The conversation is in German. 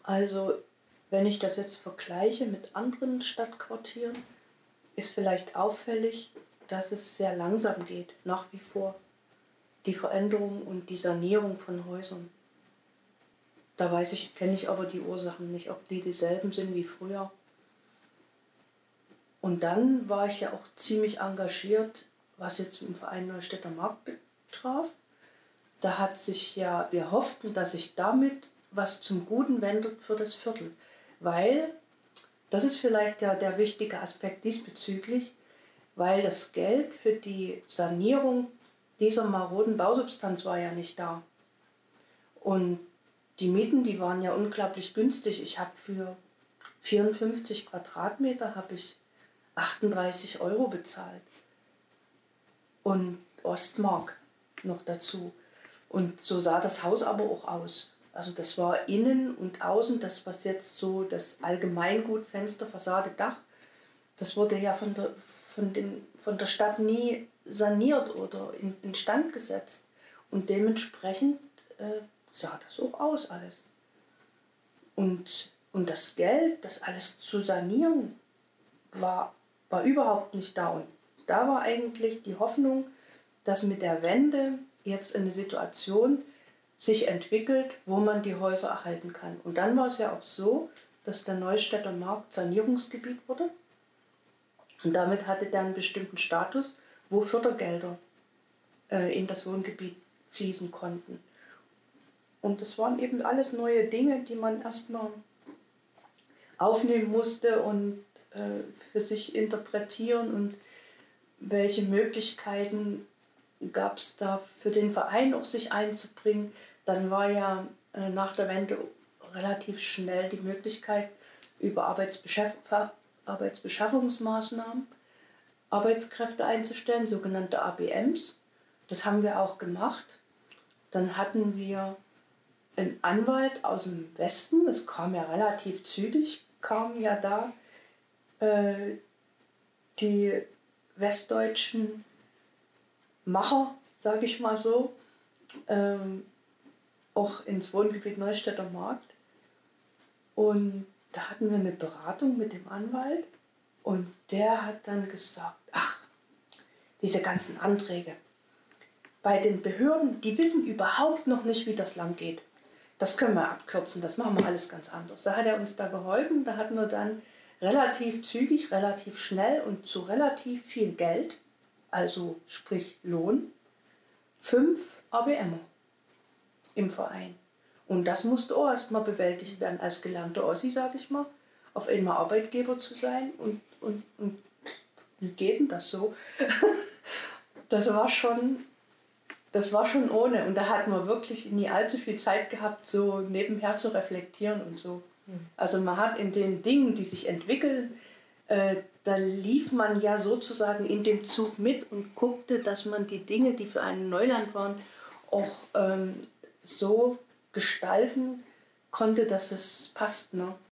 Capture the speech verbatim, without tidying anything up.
Also, wenn ich das jetzt vergleiche mit anderen Stadtquartieren, ist vielleicht auffällig, dass es sehr langsam geht, nach wie vor, die Veränderung und die Sanierung von Häusern. Da weiß ich kenne ich aber die Ursachen nicht, ob die dieselben sind wie früher. Und dann war ich ja auch ziemlich engagiert, was jetzt im Verein Neustädter Markt betraf. Da hat sich ja wir hofften, dass sich damit was zum Guten wendet für das Viertel, weil das ist vielleicht ja der wichtige Aspekt diesbezüglich, weil das Geld für die Sanierung dieser maroden Bausubstanz war ja nicht da. Und die Mieten, die waren ja unglaublich günstig. Ich habe für vierundfünfzig Quadratmeter habe ich achtunddreißig Euro bezahlt. Und Ostmark noch dazu. Und so sah das Haus aber auch aus. Also das war innen und außen, das was jetzt so das Allgemeingut, Fenster, Fassade, Dach, das wurde ja von der, von den, von der Stadt nie saniert oder in, instand gesetzt. Und dementsprechend äh, sah das auch aus alles. Und, und das Geld, das alles zu sanieren, war, war überhaupt nicht da. Und da war eigentlich die Hoffnung, dass mit der Wende jetzt eine Situation sich entwickelt, wo man die Häuser erhalten kann. Und dann war es ja auch so, dass der Neustädter Markt Sanierungsgebiet wurde. Und damit hatte der einen bestimmten Status, wo Fördergelder äh, in das Wohngebiet fließen konnten. Und das waren eben alles neue Dinge, die man erstmal aufnehmen musste und äh, für sich interpretieren und welche Möglichkeiten gab es da für den Verein auch sich einzubringen. Dann war ja äh, nach der Wende relativ schnell die Möglichkeit über Arbeitsbeschaff Arbeitsbeschaffungsmaßnahmen Arbeitskräfte einzustellen, sogenannte A B Ms. Das haben wir auch gemacht. Dann hatten wir einen Anwalt aus dem Westen, das kam ja relativ zügig, kamen ja da äh, die westdeutschen Macher, sage ich mal so, ähm, auch ins Wohngebiet Neustädter Markt. Und da hatten wir eine Beratung mit dem Anwalt und der hat dann gesagt, ach, diese ganzen Anträge, bei den Behörden, die wissen überhaupt noch nicht, wie das lang geht. Das können wir abkürzen, das machen wir alles ganz anders. Da hat er uns da geholfen, da hatten wir dann relativ zügig, relativ schnell und zu relativ viel Geld, also sprich Lohn, fünf A B Emer im Verein. Und das musste auch erstmal bewältigt werden als gelernte Ossi, sage ich mal, auf einmal Arbeitgeber zu sein. Und, und, und wie geht denn das so? Das war schon, das war schon ohne. Und da hatten wir wirklich nie allzu viel Zeit gehabt, so nebenher zu reflektieren und so. Also man hat in den Dingen, die sich entwickeln, äh, da lief man ja sozusagen in dem Zug mit und guckte, dass man die Dinge, die für einen Neuland waren, auch ähm, so gestalten konnte, dass es passt. Ne?